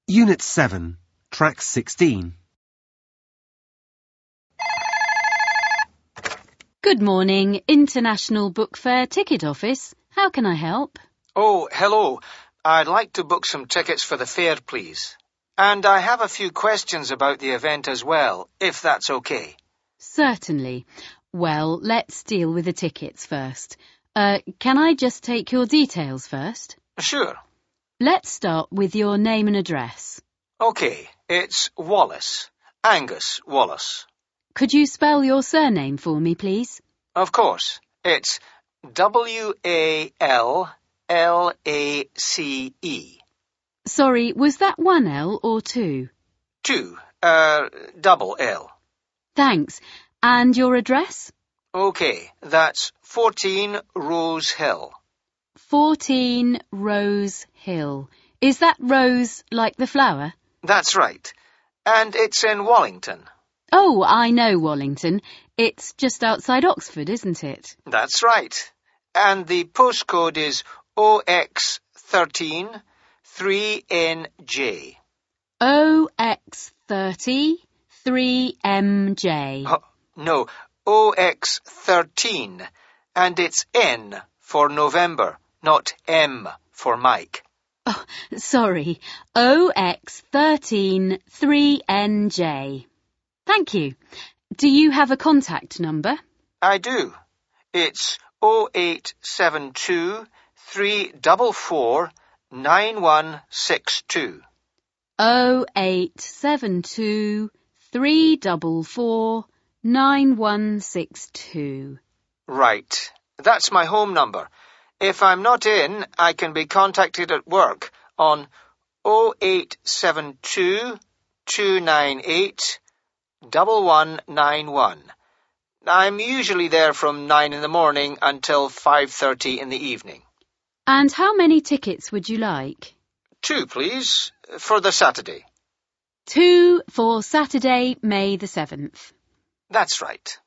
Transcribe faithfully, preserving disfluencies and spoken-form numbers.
Unit seven, Track sixteen. Good morning, International Book Fair Ticket Office. How can I help? Oh, hello. I'd like to book some tickets for the fair, please. And I have a few questions about the event as well, if that's okay. Certainly. Well, let's deal with the tickets first. Uh, can I just take your details first? Sure. Let's start with your name and address. Okay, it's Wallace. Angus Wallace. Could you spell your surname for me, please? Of course. It's W A L L A C E. Sorry, was that one L or two? Two. Uh, double L. Thanks. And your address? Okay, that's fourteen Rose Hill. fourteen Rose Hill. Is that rose like the flower? That's right. And it's in Wallington. Oh, I know Wallington. It's just outside Oxford, isn't it? That's right. And the postcode is O X thirteen three N J. O X thirty three M J. Oh, no, O X thirteen. And it's N for November, not M for Mike. Oh, sorry. O X thirteen three N J. Thank you. Do you have a contact number? I do. It's O eight seven two three four four nine one six two. O eight seven two three four four nine one six two. Right. That's my home number. If I'm not in, I can be contacted at work on O eight seven two two nine eight one one nine one. I'm usually there from nine in the morning until five thirty in the evening. And how many tickets would you like? Two, please, for the Saturday. Two for Saturday, May the seventh. That's right.